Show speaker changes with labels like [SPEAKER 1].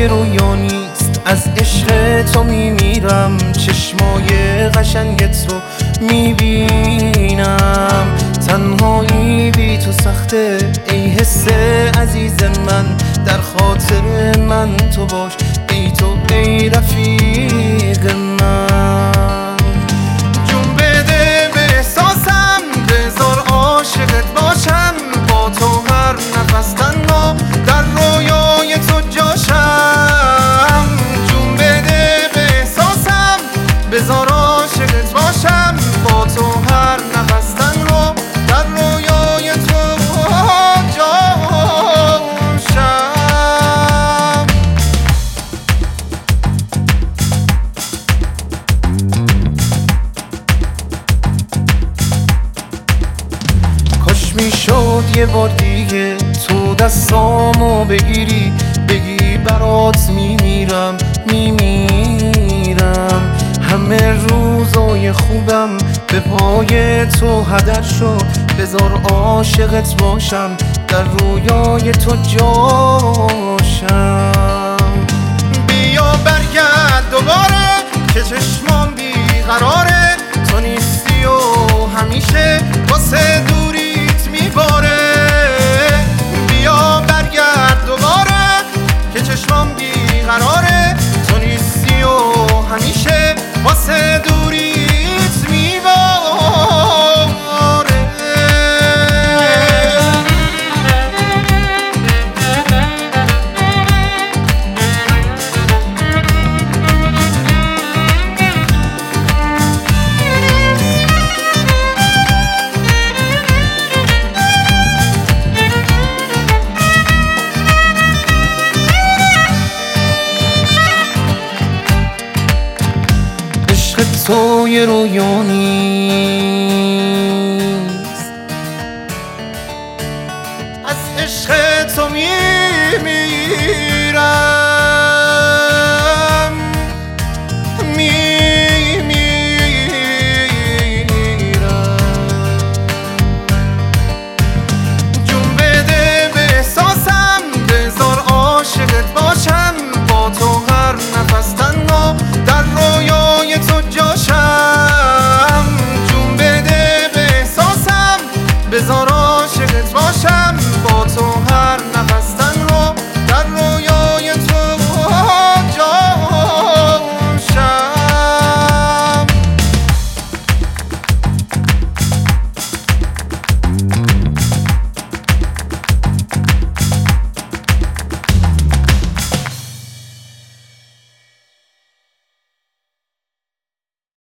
[SPEAKER 1] رویا نیست، از عشق تو میمیرم، چشمای قشنگت رو میبینم. تنهایی بی تو سخته ای حس عزیز من، در خاطر من تو باش ای تو ای رفیق من. جون بده به احساسم، بذار عاشقت باشم، با تو هر نفس تنها در رویای تو جاشم. جون بده به احساسم، بذار عاشقت باشم، با تو هر نفس تنها در رویای تو جاشم. کاش میشد یه بار دیگه تو دستامو بگیری، بگی برات میمیرم میمیرم. همه روزای خوبم به پای تو هدر شد، بذار عاشقت باشم، در رویای تو جاشم. بیا برگرد دوباره که چشمام بیقراره، تو نیستی و همیشه واسه دوریت میباره. بیا برگرد دوباره که چشمام بیقراره، تو نیستی و همیشه واسه دوریت میباره. تو یه رویا نیست، از عشق تو